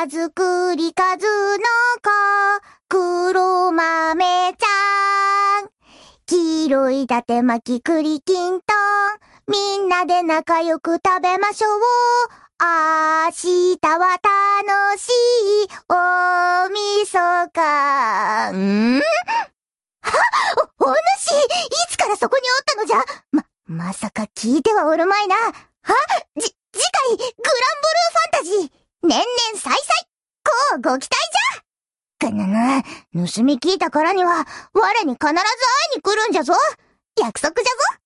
田作り数の子、黒豆ちゃん。黄色い伊達巻き栗きんとん。みんなで仲良く食べましょう。明日は楽しい大晦日。お主、いつからそこにおったのじゃ。まさか聞いてはおるまいな。次回、グランブルーファンタジー、年々再々、こうご期待じゃ。盗み聞いたからには、我に必ず会いに来るんじゃぞ。約束じゃぞ。